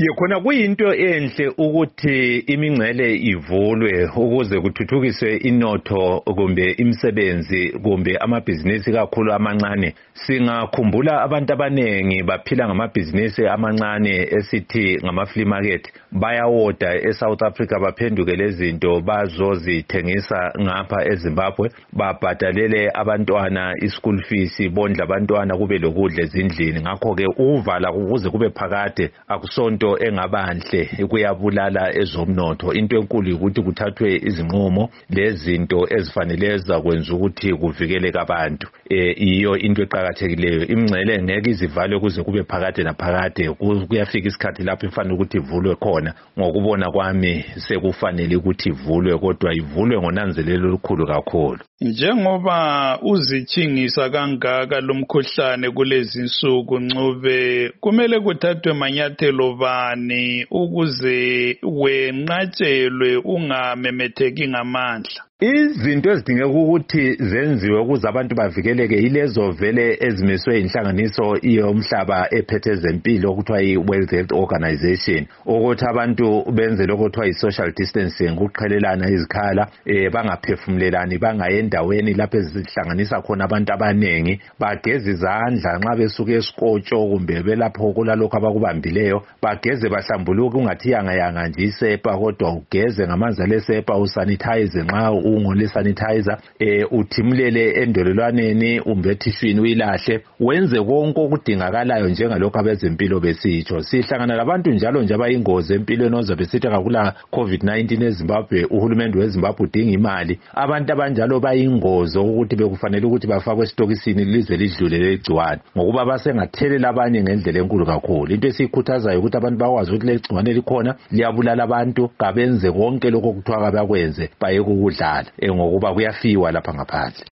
Khona kuyinto enhle ukuthi imingcele ivulwe ukuze kuthuthukiswe inotho kumbe imisebenzi kumbe amabhizinisi kakhulu amancane. Singakhumbula abantu abanengi baphila ngamabhizinisi amancane esithi ngama-flea market. Bayawoda eSouth Africa baphenduke lezinto bazozithengisa ngapha eZimbabwe, babhadalele abantwana ischool fees, bondla abantwana kube lokudla ezindlini. Ngakho-ke uvala ukuze kube phakade akusonto engabanhle, kuyabulala ezomnotho. Into enkulu ukuthi kuthathwe izinqumo lezinto ezifanele zakwenza ukuthi kuvikeleke abantu. Iyo into eqhakathekileyo. Imingcele ngeke izivalwe kuze kube phakade naphakade. Kuyafika isikhathi lapho ifanele ukuthi ivulwe khona. Ngokubona kwami sekufanele ukuthi ivulwe, kodwa ivulwe ngonanzelelo olukhulu kakhulu. Njengoba uzithingisa kangaka lomkhuhlane kulezi insuku Ncube, kumele kuthathwe manyathelo bani ukuze wenqatshelwe ungamemetheki ngamandla? Izinto ezidingeka ukuthi zenziwe ukuze abantu bavikeleke yilezo vele ezimiswe inhlanganiso yomhlaba ephethe ezempilo okuthiwa yi-World Health Organization, ukuthi abantu benze lokho kuthiwa yi-social distancing, ukuqhelelana izikhala, bangaphefumulelani, bangayi endaweni lapho ezihlanganisa khona abantu abanengi, bageze izandla nxa besuka esikotsho kumbe belapho kulalokho abakubambileyo, bageze bahlambuluke, ungathi yanga nje isepa, kodwa ugeze ngamanzi alesepa, usanitize nxa ungole sanitizer, uthimulele endololwaneni, umbethishwini uyilahle, wenze konke okudingakalayo njengalokho abezempilo besitsho. Sihlangana labantu njalo nje abayingozi empilweni ozabe sithi akula COVID-19 eZimbabwe, uhulumende weZimbabwe udinga imali. Abantu abanjalo bayingozi ukuthi bekufanele ukuthi bafakwe esitokisini lize lidlule legciwane, ngokuba basengathelela abanye ngendlela enkulu kakhulu. Into esikhuthazayo ukuthi abantu bakwazi ukuthi legciwane likhona, liyabulala abantu, kabenze konke lokho kuthiwa bakwenze, bayeke ukudlala ngokuba kuyafiwa lapha ngaphandle.